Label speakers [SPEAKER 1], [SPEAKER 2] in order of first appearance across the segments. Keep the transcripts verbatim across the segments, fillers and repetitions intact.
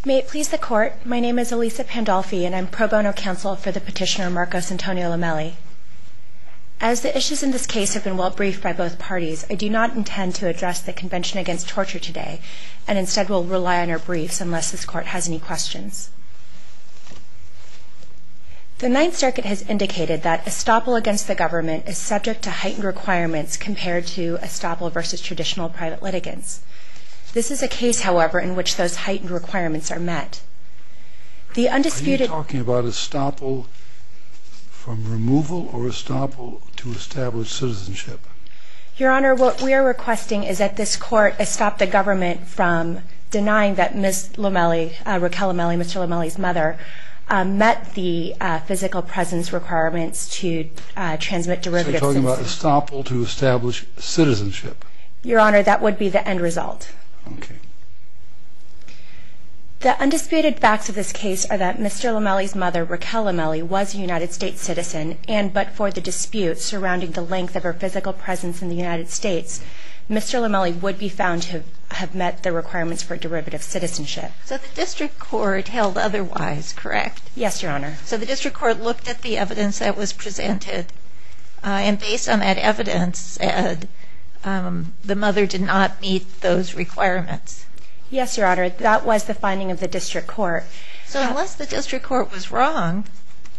[SPEAKER 1] May it please the Court, my name is Elisa Pandolfi and I'm pro bono counsel for the petitioner Marcos Antonio Lomelli. As the issues in this case have been well briefed by both parties, I do not intend to address the Convention Against Torture today, and instead will rely on our briefs unless this Court has any questions. The Ninth Circuit has indicated that estoppel against the government is subject to heightened requirements compared to estoppel versus traditional private litigants. This is a case, however, in which those heightened requirements are met. The undisputed...
[SPEAKER 2] Are you talking about estoppel from removal or estoppel to establish citizenship?
[SPEAKER 1] Your Honor, what we are requesting is that this Court estop the government from denying that Miz Lomelli, uh, Raquel Lomelli, Mister Lomelli's mother, uh, met the uh, physical presence requirements to uh, transmit derivative
[SPEAKER 2] So you're talking
[SPEAKER 1] citizenship.
[SPEAKER 2] about estoppel to establish citizenship?
[SPEAKER 1] Your Honor, that would be the end result.
[SPEAKER 2] Okay.
[SPEAKER 1] The undisputed facts of this case are that Mister Lomelli's mother, Raquel Lomelli, was a United States citizen, and but for the dispute surrounding the length of her physical presence in the United States, Mister Lomelli would be found to have met the requirements for derivative citizenship.
[SPEAKER 3] So the district court held otherwise, correct?
[SPEAKER 1] Yes, Your Honor.
[SPEAKER 3] So the district court looked at the evidence that was presented, uh, and based on that evidence said um, the mother did not meet those requirements.
[SPEAKER 1] Yes, Your Honor. That was the finding of the district court.
[SPEAKER 3] So unless the district court was wrong,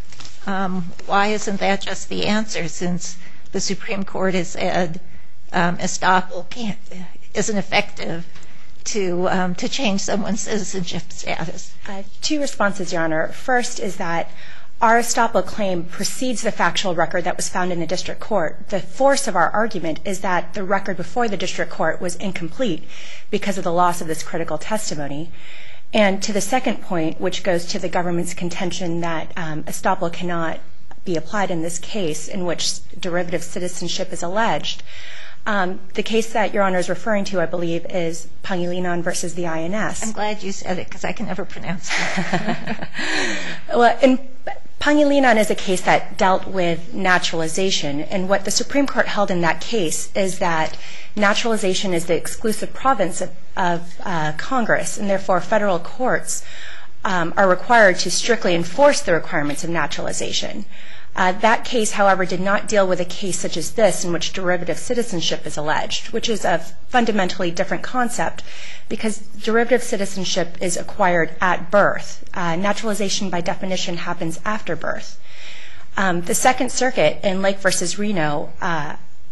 [SPEAKER 3] um, why isn't that just the answer, since the Supreme Court has said um, estoppel can't, isn't effective to um, to change someone's citizenship status?
[SPEAKER 1] Uh, two responses, Your Honor. First is that our estoppel claim precedes the factual record that was found in the district court. The force of our argument is that the record before the district court was incomplete because of the loss of this critical testimony. And to the second point, which goes to the government's contention that um, estoppel cannot be applied in this case in which derivative citizenship is alleged, um, the case that Your Honor is referring to, I believe, is Pangilinan versus the I N S.
[SPEAKER 3] I'm glad you said it, because I can never pronounce it.
[SPEAKER 1] Well, in Pangilinan is a case that dealt with naturalization, and what the Supreme Court held in that case is that naturalization is the exclusive province of, of uh, Congress, and therefore federal courts um, are required to strictly enforce the requirements of naturalization. Uh, that case, however, did not deal with a case such as this in which derivative citizenship is alleged, which is a fundamentally different concept because derivative citizenship is acquired at birth. Uh, naturalization, by definition, happens after birth. Um, the Second Circuit in Lake versus Reno uh,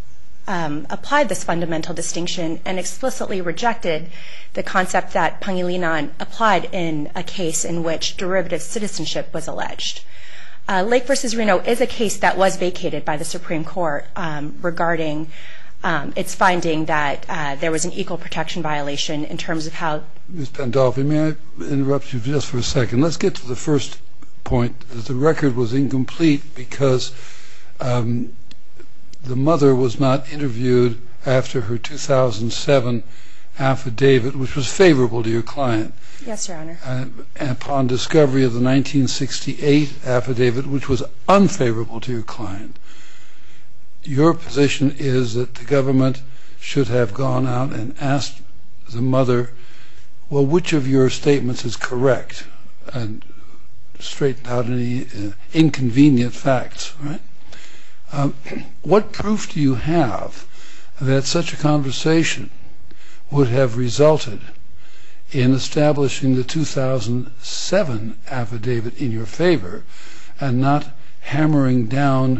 [SPEAKER 1] um, applied this fundamental distinction and explicitly rejected the concept that Pangilinan applied in a case in which derivative citizenship was alleged. Uh, Lake versus Reno is a case that was vacated by the Supreme Court um, regarding um, its finding that uh, there was an equal protection violation in terms of how...
[SPEAKER 2] Miz Pandolfi, may I interrupt you just for a second? Let's get to the first point, that the record was incomplete because um, the mother was not interviewed after her two thousand seven affidavit, which was favorable to your client.
[SPEAKER 1] Yes, Your Honor.
[SPEAKER 2] Uh, and upon discovery of the nineteen sixty-eight affidavit, which was unfavorable to your client, your position is that the government should have gone out and asked the mother, well, which of your statements is correct, and straighten out any uh, inconvenient facts, right? Um, what proof do you have that such a conversation would have resulted in establishing the two thousand seven affidavit in your favor and not hammering down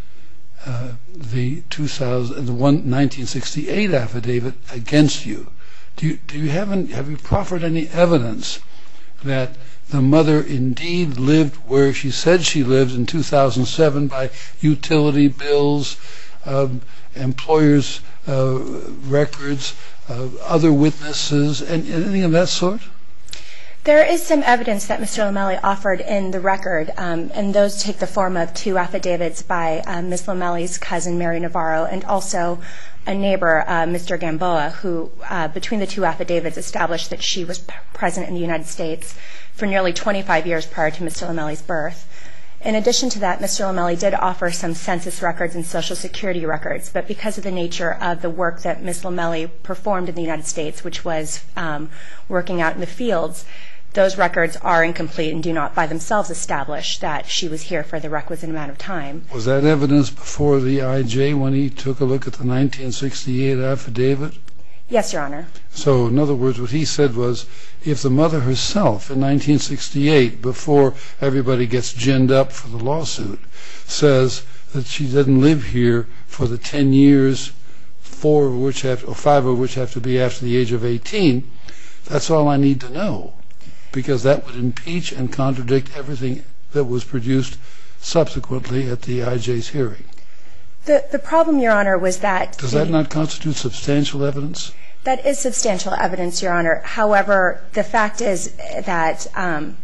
[SPEAKER 2] uh, the two thousand, the one, nineteen sixty-eight affidavit against you? Do you, do you have, any, have you proffered any evidence that the mother indeed lived where she said she lived in two thousand seven by utility bills, um, employers' uh, records, uh, other witnesses, and anything of that sort?
[SPEAKER 1] There is some evidence that Mister Lomelli offered in the record, um, and those take the form of two affidavits by uh, Miz Lomelli's cousin, Mary Navarro, and also a neighbor, uh, Mister Gamboa, who, uh, between the two affidavits, established that she was p- present in the United States for nearly twenty-five years prior to Mister Lomelli's birth. In addition to that, Mister Lomelli did offer some census records and Social Security records, but because of the nature of the work that Miz Lomelli performed in the United States, which was um, working out in the fields, those records are incomplete and do not by themselves establish that she was here for the requisite amount of time.
[SPEAKER 2] Was that evidence before the I J when he took a look at the nineteen sixty-eight affidavit?
[SPEAKER 1] Yes, Your Honor.
[SPEAKER 2] So, in other words, what he said was, if the mother herself in nineteen sixty-eight, before everybody gets ginned up for the lawsuit, says that she didn't live here for the ten years, four of which have, or five of which have to be after the age of eighteen, that's all I need to know, because that would impeach and contradict everything that was produced subsequently at the I J's hearing.
[SPEAKER 1] The, the problem, Your Honor, was that...
[SPEAKER 2] Does
[SPEAKER 1] the,
[SPEAKER 2] that not constitute substantial evidence?
[SPEAKER 1] That is substantial evidence, Your Honor. However, the fact is that um,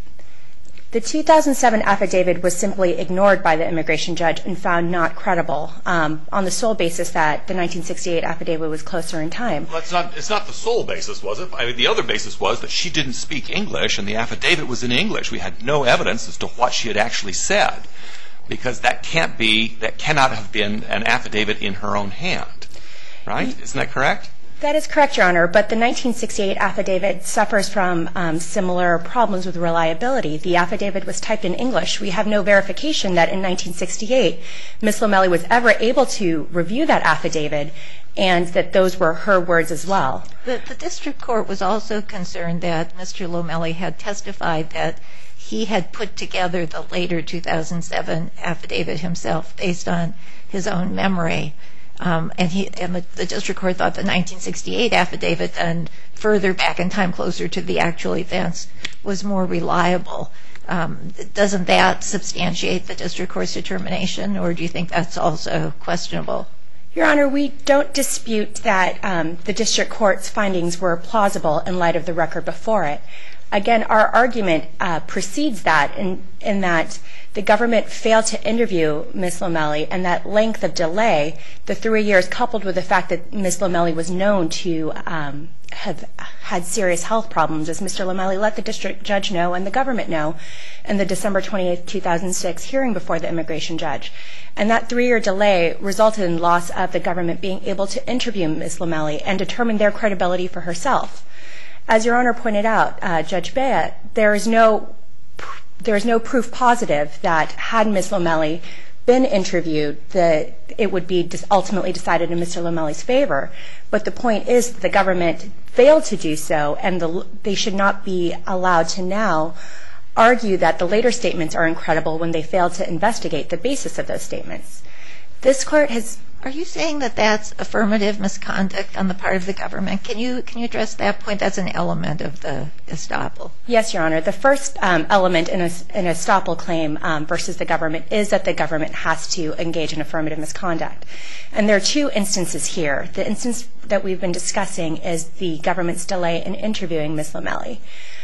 [SPEAKER 1] the two thousand seven affidavit was simply ignored by the immigration judge and found not credible um, on the sole basis that the nineteen sixty-eight affidavit was closer in time.
[SPEAKER 4] Well, it's not, it's not the sole basis, was it? I mean, the other basis was that she didn't speak English, and the affidavit was in English. We had no evidence as to what she had actually said, because that can't be, that cannot have been an affidavit in her own hand, right? Isn't that correct?
[SPEAKER 1] That is correct, Your Honor, but the nineteen sixty-eight affidavit suffers from um, similar problems with reliability. The affidavit was typed in English. We have no verification that in nineteen sixty-eight Miz Lomeli was ever able to review that affidavit and that those were her words as well.
[SPEAKER 3] The, the district court was also concerned that Mister Lomeli had testified that he had put together the later two thousand seven affidavit himself based on his own memory. Um, and he, and the, the district court thought the nineteen sixty-eight affidavit, and further back in time, closer to the actual events, was more reliable. Um, doesn't that substantiate the district court's determination, or do you think that's also questionable?
[SPEAKER 1] Your Honor, we don't dispute that um, the district court's findings were plausible in light of the record before it. Again, our argument uh, precedes that in, in that the government failed to interview Miz Lomeli, and that length of delay, the three years coupled with the fact that Miz Lomeli was known to um, have had serious health problems, as Mister Lomeli let the district judge know and the government know in the December twenty-eighth, two thousand six hearing before the immigration judge. And that three-year delay resulted in loss of the government being able to interview Miz Lomeli and determine their credibility for herself. As Your Honor pointed out, uh, Judge Bea, there is no there is no proof positive that had Miz Lomeli been interviewed, that it would be ultimately decided in Mister Lomeli's favor. But the point is that the government failed to do so, and the, they should not be allowed to now argue that the later statements are incredible when they failed to investigate the basis of those statements. This court has...
[SPEAKER 3] Are you saying that that's affirmative misconduct on the part of the government? Can you can you address that point? That's an element of the estoppel.
[SPEAKER 1] Yes, Your Honor. The first um, element in a, an estoppel claim um, versus the government is that the government has to engage in affirmative misconduct. And there are two instances here. The instance that we've been discussing is the government's delay in interviewing Miz Lomeli.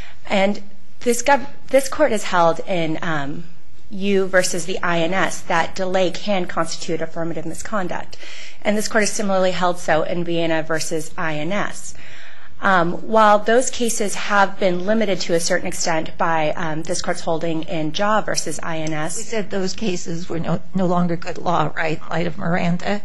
[SPEAKER 1] And this, gov- this court has held in... Um, U versus the I N S, that delay can constitute affirmative misconduct. And this court has similarly held so in Vienna versus I N S. Um, while those cases have been limited to a certain extent by um, this court's holding in Jaw versus I N S.
[SPEAKER 3] We said those cases were no, no longer good law, right, in light of Miranda?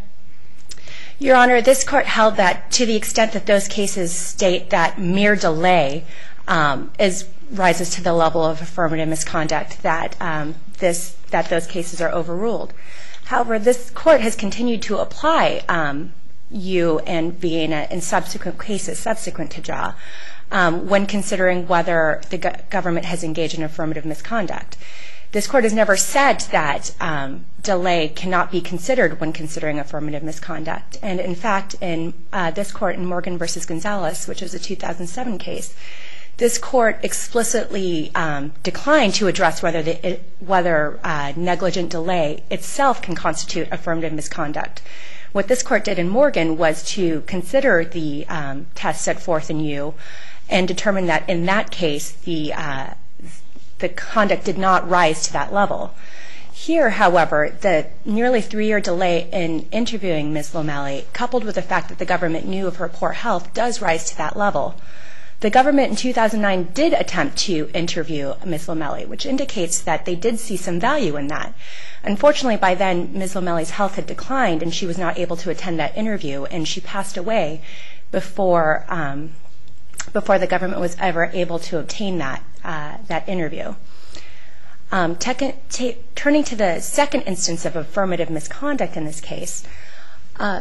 [SPEAKER 1] Your Honor, this court held that to the extent that those cases state that mere delay um, is rises to the level of affirmative misconduct, that um, this that those cases are overruled. However, this court has continued to apply um, U and Vienna in subsequent cases subsequent to Jaw um, when considering whether the go- government has engaged in affirmative misconduct. This court has never said that um, delay cannot be considered when considering affirmative misconduct. And in fact, in uh, this court in Morgan versus Gonzalez, which is a two thousand seven case, this court explicitly um, declined to address whether the, it, whether uh, negligent delay itself can constitute affirmative misconduct. What this court did in Morgan was to consider the um, test set forth in U and determine that in that case the uh, the conduct did not rise to that level. Here, however, the nearly three-year delay in interviewing Miz Lomeli, coupled with the fact that the government knew of her poor health, does rise to that level. The government in two thousand nine did attempt to interview Miz Lomeli, which indicates that they did see some value in that. Unfortunately, by then, Miz Lomeli's health had declined, and she was not able to attend that interview, and she passed away before um, before the government was ever able to obtain that, uh, that interview. Um, tec- t- turning to the second instance of affirmative misconduct in this case, uh,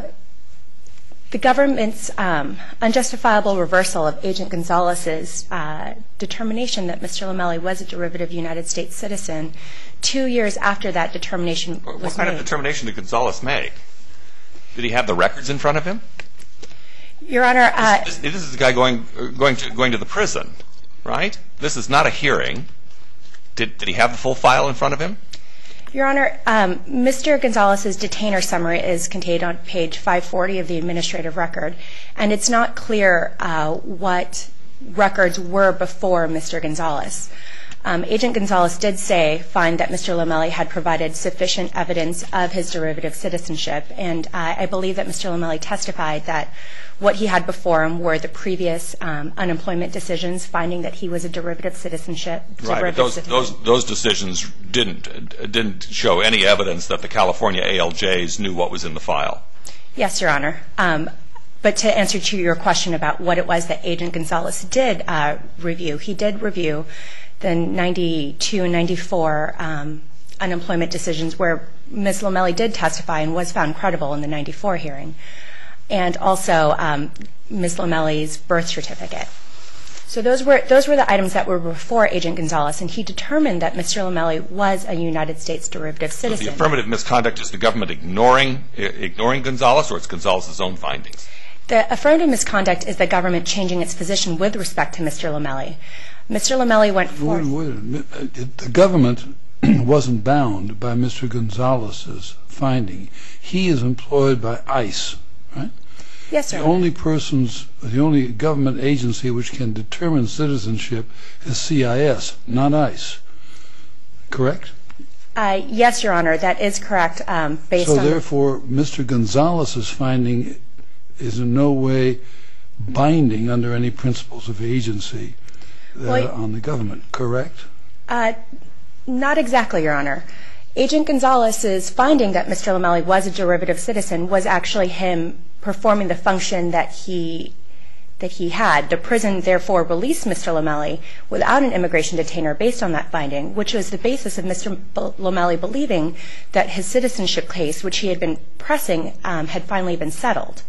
[SPEAKER 1] the government's um, unjustifiable reversal of Agent Gonzalez's uh, determination that Mister Lomeli was a derivative United States citizen two years after that determination was made.
[SPEAKER 4] What kind of determination did Gonzalez make? Did he have the records in front of him?
[SPEAKER 1] Your Honor, uh,
[SPEAKER 4] this, this is the guy going going to going to the prison, right? This is not a hearing. Did did he have the full file in front of him?
[SPEAKER 1] Your Honor, um, Mister Gonzalez's detainer summary is contained on page five forty of the administrative record, and it's not clear uh, what records were before Mister Gonzalez. Um, Agent Gonzalez did say, find that Mister Lomeli had provided sufficient evidence of his derivative citizenship, and uh, I believe that Mister Lomeli testified that what he had before him were the previous um, unemployment decisions, finding that he was a derivative citizenship.
[SPEAKER 4] Right,
[SPEAKER 1] derivative
[SPEAKER 4] but those,
[SPEAKER 1] citizen.
[SPEAKER 4] those, those decisions didn't, didn't show any evidence that the California A L Js knew what was in the file.
[SPEAKER 1] Yes, Your Honor. Um, but to answer to your question about what it was that Agent Gonzalez did uh, review, he did review the ninety-two and ninety-four um, unemployment decisions where Miz Lomeli did testify and was found credible in the ninety-four hearing, and also um, Miz Lomeli's birth certificate. So those were those were the items that were before Agent Gonzalez, and he determined that Mister Lomeli was a United States derivative citizen.
[SPEAKER 4] So the affirmative misconduct is the government ignoring ignoring Gonzalez, or it's Gonzalez's own findings?
[SPEAKER 1] The affirmative misconduct is the government changing its position with respect to Mister Lomeli. Mister Lomeli went forth.
[SPEAKER 2] Wait, wait, the government wasn't bound by Mister Gonzalez's finding. He is employed by ICE, right?
[SPEAKER 1] Yes, sir.
[SPEAKER 2] The only persons, the only government agency which can determine citizenship is C I S, not ICE. Correct?
[SPEAKER 1] Uh, yes, Your Honor, that is correct. Um, based
[SPEAKER 2] so
[SPEAKER 1] on
[SPEAKER 2] therefore, Mister Gonzalez's finding is in no way binding under any principles of agency uh,
[SPEAKER 1] well,
[SPEAKER 2] on the government. Correct?
[SPEAKER 1] Uh, not exactly, Your Honor. Agent Gonzalez's finding that Mister Lomeli was a derivative citizen was actually him performing the function that he that he had. The prison therefore released Mister Lomeli without an immigration detainer based on that finding, which was the basis of Mister Lomeli believing that his citizenship case, which he had been pressing, um, had finally been settled.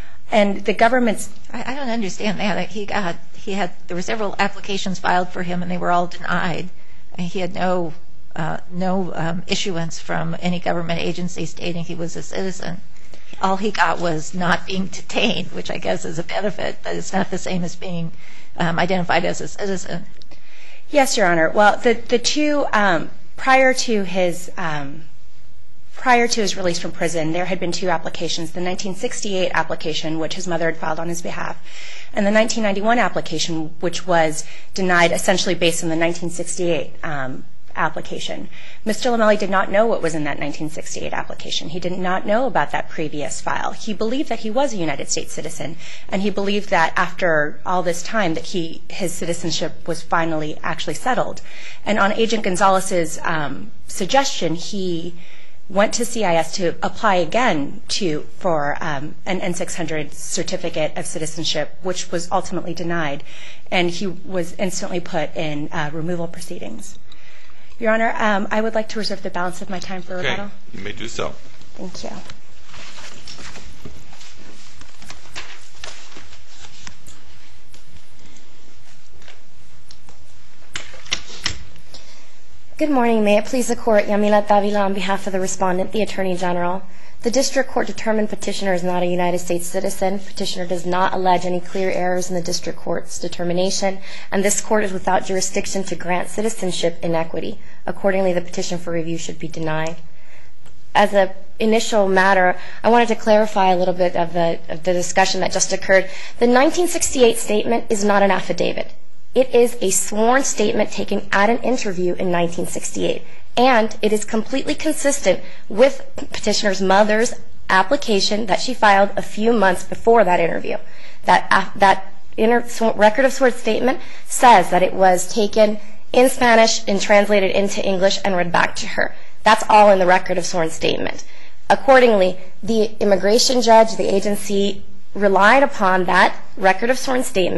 [SPEAKER 1] And the government's
[SPEAKER 3] I, I don't understand that. He got he had there were several applications filed for him, and they were all denied. And he had no uh, no um, issuance from any government agency stating he was a citizen. All he got was not being detained, which I guess is a benefit, but it's not the same as being um, identified as a citizen.
[SPEAKER 1] Yes, Your Honor. Well, the the two um, prior to his um, prior to his release from prison, there had been two applications: the nineteen sixty-eight application, which his mother had filed on his behalf, and the nineteen ninety-one application, which was denied essentially based on the nineteen sixty-eight um, application. Mister Lomeli did not know what was in that nineteen sixty-eight application. He did not know about that previous file. He believed that he was a United States citizen, and he believed that after all this time that he his citizenship was finally actually settled. And on Agent Gonzalez's um, suggestion, he went to C I S to apply again to for um, an N six hundred certificate of citizenship, which was ultimately denied, and he was instantly put in uh, removal proceedings. Your Honor, um, I would like to reserve the balance of my time for
[SPEAKER 4] okay.
[SPEAKER 1] rebuttal.
[SPEAKER 4] You may do so.
[SPEAKER 1] Thank you.
[SPEAKER 5] Good morning. May it please the Court, Yamila Davila on behalf of the Respondent, the Attorney General. The District Court determined Petitioner is not a United States citizen. Petitioner does not allege any clear errors in the District Court's determination, and this Court is without jurisdiction to grant citizenship in equity. Accordingly, the petition for review should be denied. As an initial matter, I wanted to clarify a little bit of the, of the discussion that just occurred. The nineteen sixty-eight statement is not an affidavit. It is a sworn statement taken at an interview in nineteen sixty-eight, and it is completely consistent with Petitioner's mother's application that she filed a few months before that interview. That, uh, that inter- record of sworn statement says that it was taken in Spanish and translated into English and read back to her. That's all in the record of sworn statement. Accordingly, the immigration judge, the agency, relied upon that record of sworn statement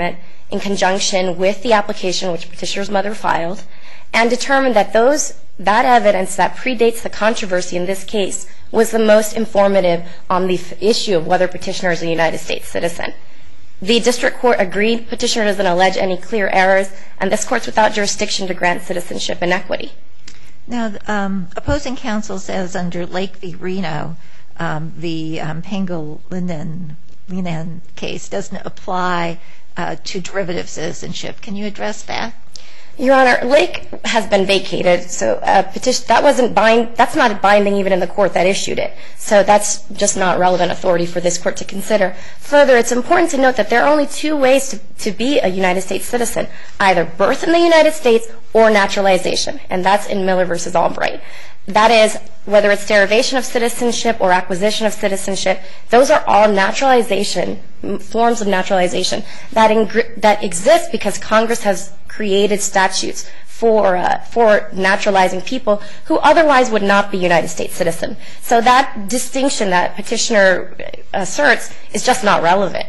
[SPEAKER 5] in conjunction with the application which petitioner's mother filed, and determined that those that evidence that predates the controversy in this case was the most informative on the f- issue of whether petitioner is a United States citizen. The district court agreed petitioner doesn't allege any clear errors, and this court's without jurisdiction to grant citizenship and equity.
[SPEAKER 3] Now, um, opposing counsel says under Lake v. Reno, um, the um, Pangilinan case doesn't apply uh, to derivative citizenship. Can you address that?
[SPEAKER 5] Your Honor, Lake has been vacated, so uh, petition that wasn't bind. That's not binding even in the court that issued it. So that's just not relevant authority for this court to consider. Further, it's important to note that there are only two ways to, to be a United States citizen: either birth in the United States or naturalization, and that's in Miller versus Albright. That is, whether it's derivation of citizenship or acquisition of citizenship, those are all naturalization forms of naturalization that ing- that exist because Congress has created statutes for uh, for naturalizing people who otherwise would not be United States citizen. So that distinction that petitioner asserts is just not relevant.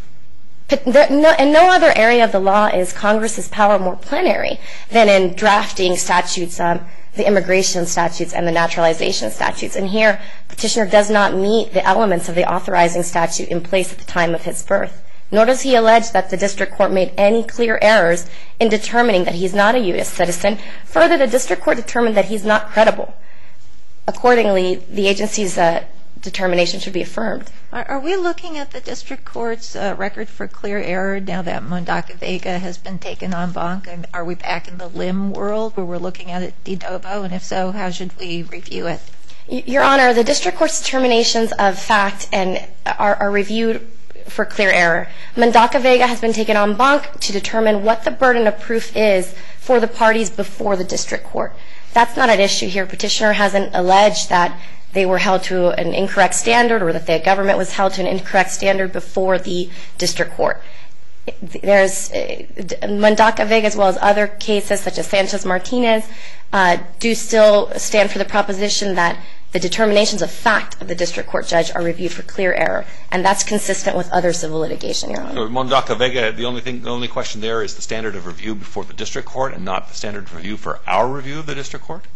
[SPEAKER 5] There, no, in no other area of the law is Congress's power more plenary than in drafting statutes, um, the immigration statutes and the naturalization statutes. And here, petitioner does not meet the elements of the authorizing statute in place at the time of his birth. Nor does he allege that the district court made any clear errors in determining that he's not a U S citizen. Further, the district court determined that he's not credible. Accordingly, the agency's uh, determination should be affirmed.
[SPEAKER 3] Are, are we looking at the district court's uh, record for clear error now that Mondaca-Vega has been taken en banc? And are we back in the limb world where we're looking at it de novo? And if so, how should we review it?
[SPEAKER 5] Your Honor, the district court's determinations of fact and are, are reviewed for clear error. Mondaca-Vega has been taken en banc to determine what the burden of proof is for the parties before the district court. That's not an issue here. Petitioner hasn't alleged that they were held to an incorrect standard or that the government was held to an incorrect standard before the district court. There's uh, Mondaca-Vega, as well as other cases such as Sanchez-Martinez, uh, do still stand for the proposition that the determinations of fact of the district court judge are reviewed for clear error, and that's consistent with other civil litigation, Your Honor.
[SPEAKER 4] So Mondaca-Vega, the only thing, the only question there is the standard of review before the district court, and not the standard of review for our review of the district court?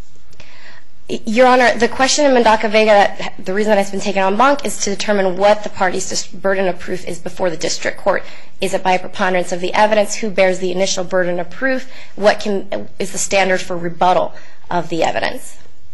[SPEAKER 5] Your Honor, the question in Mondaca-Vega, the reason that it's been taken en banc is to determine what the party's burden of proof is before the district court. Is it by a preponderance of the evidence? Who bears the initial burden of proof? What can, is the standard for rebuttal of the evidence?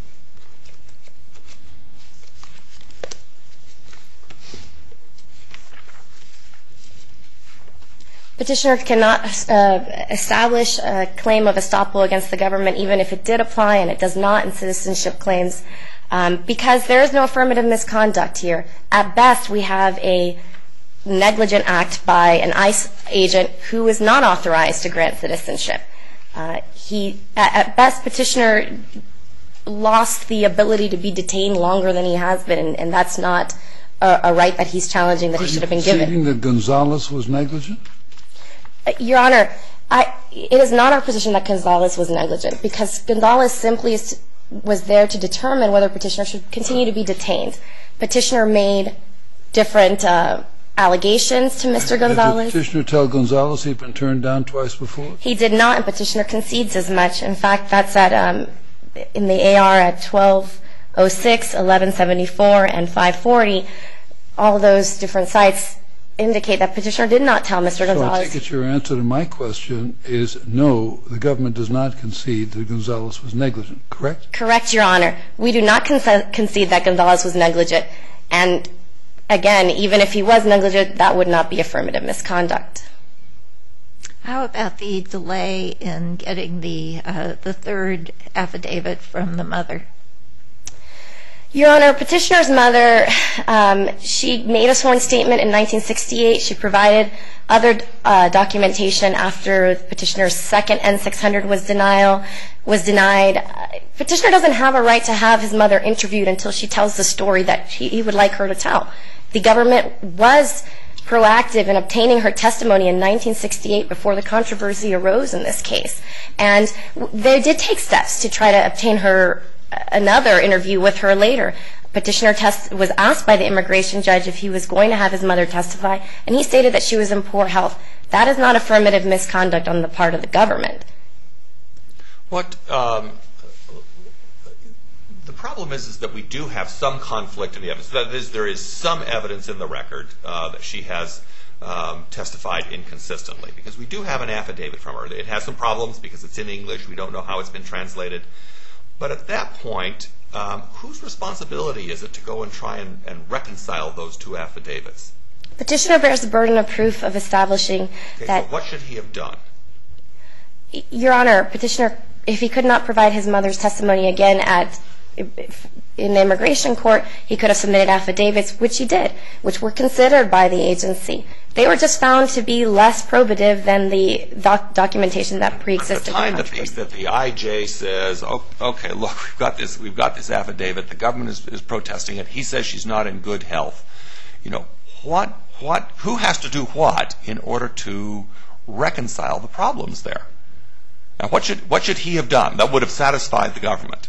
[SPEAKER 5] Petitioner cannot uh, establish a claim of estoppel against the government, even if it did apply, and it does not in citizenship claims, um, because there is no affirmative misconduct here. At best, we have a negligent act by an ICE agent who is not authorized to grant citizenship. Uh, he, at, at best, petitioner lost the ability to be detained longer than he has been, and, and that's not a, a right that he's challenging that he should have been given.
[SPEAKER 2] Are you conceding that Gonzalez was negligent?
[SPEAKER 5] Your Honor, I, it is not our position that Gonzalez was negligent, because Gonzalez simply is, was there to determine whether petitioner should continue to be detained. Petitioner made different uh, allegations to Mister Gonzalez.
[SPEAKER 2] Did the petitioner tell Gonzalez he'd been turned down twice before?
[SPEAKER 5] He did not, and petitioner concedes as much. In fact, that's at um, in the A R at twelve oh six, eleven seventy-four, and five forty. All those different sites indicate that petitioner did not tell Mister Gonzalez.
[SPEAKER 2] So I take it your answer to my question is no, the government does not concede that Gonzalez was negligent, correct? Correct,
[SPEAKER 5] Your Honor. We do not con- concede that Gonzalez was negligent. And again, even if he was negligent, that would not be affirmative misconduct.
[SPEAKER 3] How about the delay in getting the uh, the third affidavit from the mother?
[SPEAKER 5] Your Honor, petitioner's mother, um, she made a sworn statement in nineteen sixty-eight. She provided other uh, documentation after petitioner's second N six hundred was denial was denied. Uh, petitioner doesn't have a right to have his mother interviewed until she tells the story that he, he would like her to tell. The government was proactive in obtaining her testimony in nineteen sixty-eight before the controversy arose in this case. And they did take steps to try to obtain her another interview with her later. Petitioner test was asked by the immigration judge if he was going to have his mother testify, and he stated that she was in poor health. That is not affirmative misconduct on the part of the government.
[SPEAKER 4] What um, the problem is is that we do have some conflict in the evidence. That is, there is some evidence in the record uh, that she has um, testified inconsistently, because we do have an affidavit from her. It has some problems because it's in English. We don't know how it's been translated. But at that point, um, whose responsibility is it to go and try and, and reconcile those two affidavits?
[SPEAKER 5] Petitioner bears the burden of proof of establishing
[SPEAKER 4] Okay,
[SPEAKER 5] that...
[SPEAKER 4] so what should he have done?
[SPEAKER 5] Your Honor, Petitioner, if he could not provide his mother's testimony again at in the immigration court, he could have submitted affidavits, which he did, which were considered by the agency. They were just found to be less probative than the doc documentation that pre-existed.
[SPEAKER 4] At the time that the, that the I J says, oh, okay, look, we've got this, we've got this affidavit. The government is, is protesting it. He says she's not in good health. You know, what, what, who has to do what in order to reconcile the problems there? Now, what should, what should he have done that would have satisfied the government?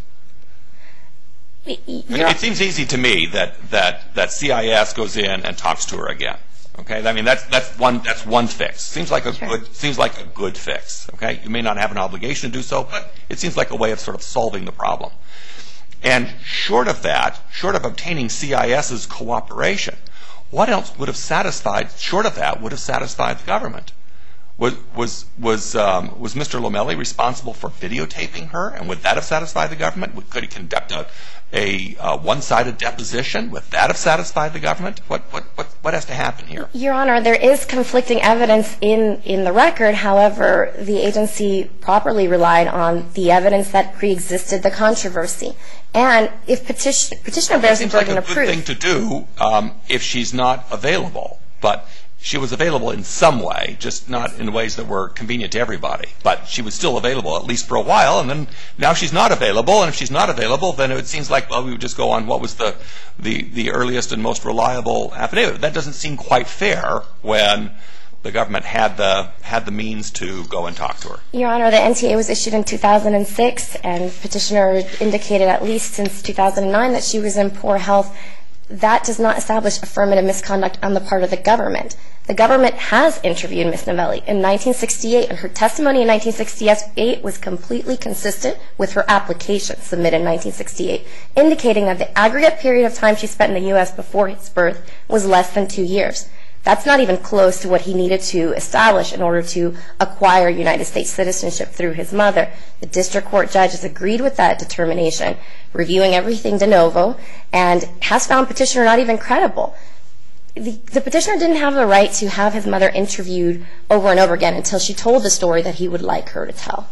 [SPEAKER 4] I mean, it seems easy to me that, that, that C I S goes in and talks to her again. Okay, I mean that's that's one that's one fix. Seems like a
[SPEAKER 5] Sure.
[SPEAKER 4] good seems like a good fix. Okay, you may not have an obligation to do so, but it seems like a way of sort of solving the problem. And short of that, short of obtaining CIS's cooperation, what else would have satisfied? Short of that, would have satisfied the government. Was was was um, was Mister Lomeli responsible for videotaping her, and would that have satisfied the government? Could he conduct a a uh, one-sided deposition? Would that have satisfied the government? What what what what has to happen here?
[SPEAKER 5] Your Honor, there is conflicting evidence in in the record. However, the agency properly relied on the evidence that pre-existed the controversy. And if petition, petitioner bears the burden of proof,
[SPEAKER 4] it seems like a good thing to do um, if she's not available, but she was available in some way, just not in ways that were convenient to everybody. But she was still available, at least for a while, and then now she's not available, and if she's not available, then it seems like, well, we would just go on what was the, the, the earliest and most reliable affidavit. That doesn't seem quite fair when the government had the, had the means to go and talk to her.
[SPEAKER 5] Your Honor, the N T A was issued in two thousand six, and petitioner indicated at least since two thousand nine that she was in poor health. That does not establish affirmative misconduct on the part of the government. The government has interviewed Miz Novelli in nineteen sixty-eight, and her testimony in nineteen sixty-eight was completely consistent with her application submitted in nineteen sixty-eight, indicating that the aggregate period of time she spent in the U S before his birth was less than two years. That's not even close to what he needed to establish in order to acquire United States citizenship through his mother. The district court judge has agreed with that determination, reviewing everything de novo, and has found petitioner not even credible. The, the petitioner didn't have the right to have his mother interviewed over and over again until she told the story that he would like her to tell.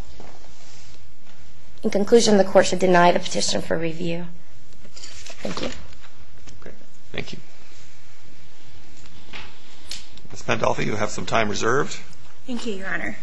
[SPEAKER 5] In conclusion, the court should deny the petition for review. Thank you.
[SPEAKER 4] Okay. Thank you. Miz Pandolfi, you have some time reserved.
[SPEAKER 1] Thank you, Your Honor.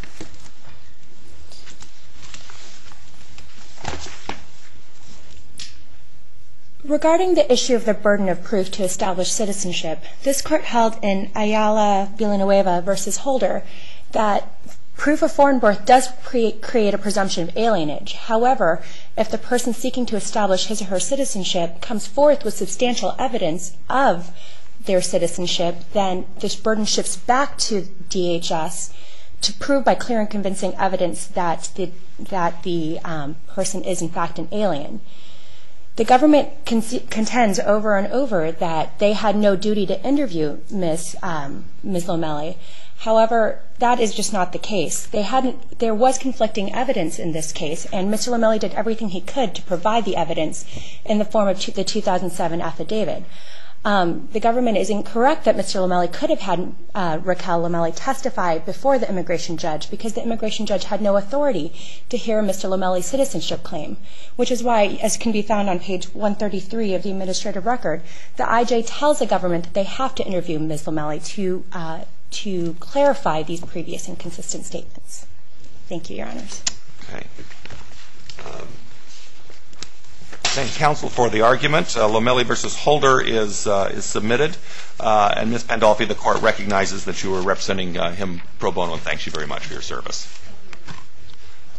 [SPEAKER 1] Regarding the issue of the burden of proof to establish citizenship, this court held in Ayala Villanueva versus Holder that proof of foreign birth does create, create a presumption of alienage. However, if the person seeking to establish his or her citizenship comes forth with substantial evidence of their citizenship, then this burden shifts back to D H S to prove by clear and convincing evidence that the, that the um, person is in fact an alien. The government con contends over and over that they had no duty to interview Miz Um, Miz Lomeli. However, that is just not the case. They hadn't, there was conflicting evidence in this case, and Mister Lomeli did everything he could to provide the evidence in the form of two, the two thousand seven affidavit. Um, the government is incorrect that Mister Lomeli could have had uh, Raquel Lomeli testify before the immigration judge, because the immigration judge had no authority to hear Mister Lomeli's citizenship claim, which is why, as can be found on page one thirty-three of the administrative record, the I J tells the government that they have to interview Miz Lomeli to, uh, to clarify these previous inconsistent statements. Thank you, Your Honors.
[SPEAKER 4] Okay. Um, Thank counsel for the argument. Uh, Lomeli versus Holder is uh, is submitted, uh, and Miz Pandolfi, the court recognizes that you were representing uh, him pro bono, and thanks you very much for your service.